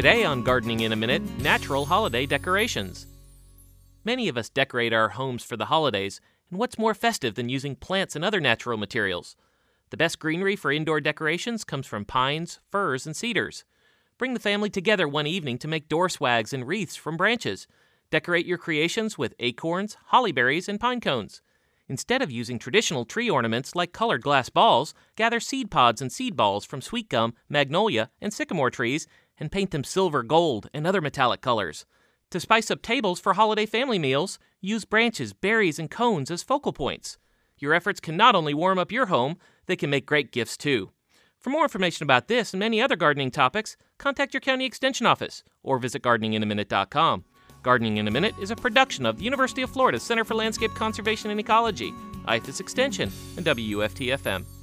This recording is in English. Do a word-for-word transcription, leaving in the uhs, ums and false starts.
Today on Gardening in a Minute, natural holiday decorations. Many of us decorate our homes for the holidays, and what's more festive than using plants and other natural materials? The best greenery for indoor decorations comes from pines, firs, and cedars. Bring the family together one evening to make door swags and wreaths from branches. Decorate your creations with acorns, holly berries, and pine cones. Instead of using traditional tree ornaments like colored glass balls, gather seed pods and seed balls from sweet gum, magnolia, and sycamore trees and paint them silver, gold, and other metallic colors. To spice up tables for holiday family meals, use branches, berries, and cones as focal points. Your efforts can not only warm up your home, they can make great gifts too. For more information about this and many other gardening topics, contact your county extension office or visit gardening in a minute dot com. Gardening in a Minute is a production of the University of Florida Center for Landscape Conservation and Ecology, I F A S Extension, and W U F T F M.